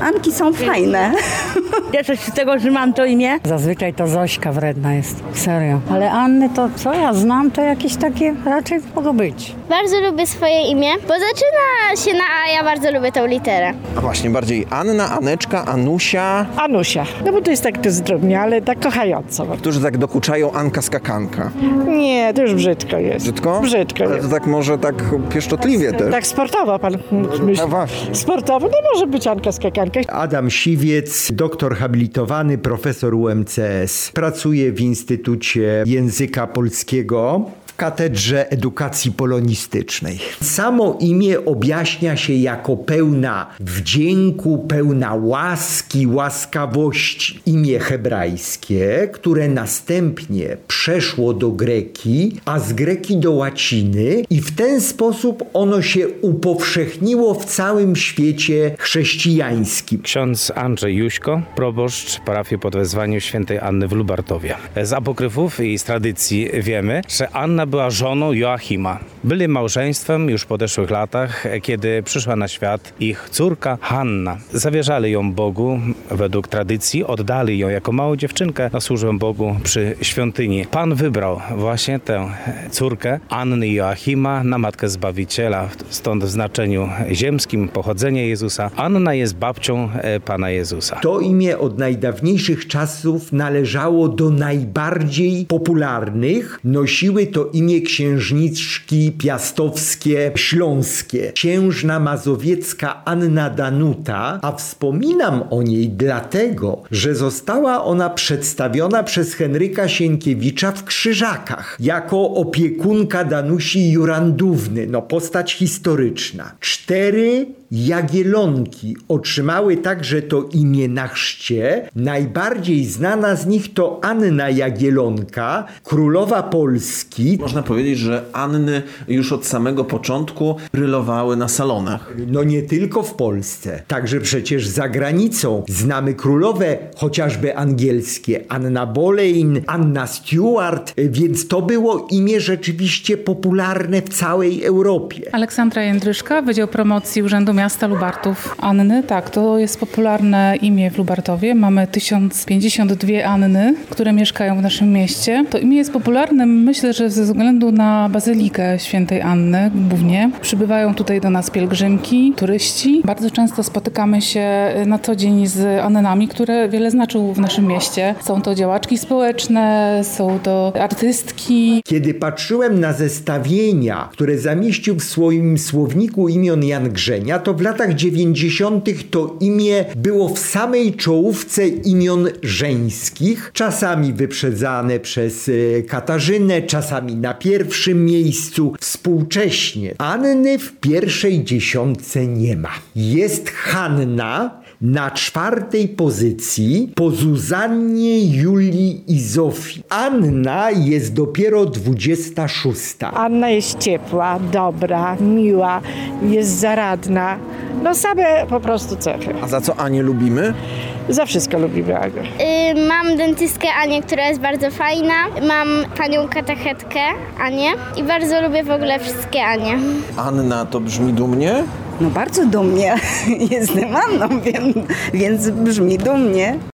Anki są fajne. Cieszę się z tego, że mam to imię. Zazwyczaj to Zośka wredna jest, serio. Ale Anny to, co ja znam, to jakieś takie raczej mogą być. Bardzo lubię swoje imię, bo zaczyna się na A, ja bardzo lubię tą literę. A właśnie, bardziej Anna, Aneczka, Anusia. Anusia, no bo to jest tak zdrobnie, ale tak kochająco. Którzy tak dokuczają Anka Skakanka. Nie, to już brzydko jest. Brzydko? Brzydko Ale jest. to tak może tak pieszczotliwie też. Tak sportowo pan myśli. No właśnie. Sportowo, no może być Anka Skakanka. Adam Siwiec, doktor habilitowany, profesor UMCS. Pracuje w Instytucie Języka Polskiego w Katedrze Edukacji Polonistycznej. Samo imię objaśnia się jako pełna wdzięku, pełna łaski, łaskawości. Imię hebrajskie, które następnie przeszło do greki, a z greki do łaciny i w ten sposób ono się upowszechniło w całym świecie chrześcijańskim. Ksiądz Andrzej Juśko, proboszcz parafii pod wezwaniem świętej Anny w Lubartowie. Z apokryfów i z tradycji wiemy, że Anna była żoną Joachima. Byli małżeństwem już w podeszłych latach, kiedy przyszła na świat ich córka Hanna. Zawierzali ją Bogu według tradycji, oddali ją jako małą dziewczynkę na służbę Bogu przy świątyni. Pan wybrał właśnie tę córkę Anny i Joachima na matkę Zbawiciela, stąd w znaczeniu ziemskim pochodzenie Jezusa. Anna jest babcią Pana Jezusa. To imię od najdawniejszych czasów należało do najbardziej popularnych. Nosiły to imię księżniczki piastowskie, śląskie. Księżna mazowiecka Anna Danuta, a wspominam o niej dlatego, że została ona przedstawiona przez Henryka Sienkiewicza w Krzyżakach jako opiekunka Danusi Jurandówny, postać historyczna. 4 Jagielonki otrzymały także to imię na chrzcie. Najbardziej znana z nich to Anna Jagielonka, królowa Polski. Można powiedzieć, że Anny już od samego początku brylowały na salonach. Nie tylko w Polsce, także przecież za granicą. Znamy królowe chociażby angielskie, Anna Boleyn, Anna Stuart, więc to było imię rzeczywiście popularne w całej Europie. Aleksandra Jędryszka, Wydział Promocji Urzędu Miasta Lubartów. Anny, tak, to jest popularne imię w Lubartowie. Mamy 1052 Anny, które mieszkają w naszym mieście. To imię jest popularne, myślę, że ze względu na Bazylikę Świętej Anny głównie. Przybywają tutaj do nas pielgrzymki, turyści. Bardzo często spotykamy się na co dzień z Annami, które wiele znaczą w naszym mieście. Są to działaczki społeczne, są to artystki. Kiedy patrzyłem na zestawienia, które zamieścił w swoim słowniku imion Jan Grzenia, to w latach 90. to imię było w samej czołówce imion żeńskich, czasami wyprzedzane przez Katarzynę, czasami na pierwszym miejscu. Współcześnie Anny w pierwszej dziesiątce nie ma. Jest Hanna na 4. pozycji po Zuzannie, Julii i Zofii. Anna jest dopiero 26. Anna jest ciepła, dobra, miła, jest zaradna. Same po prostu cechy. A za co Anię lubimy? Za wszystko lubimy Anię. Mam dentystkę Anię, która jest bardzo fajna. Mam panią katechetkę Anię i bardzo lubię w ogóle wszystkie Anie. Anna to brzmi dumnie? Bardzo dumnie. Jestem Anną, więc brzmi dumnie.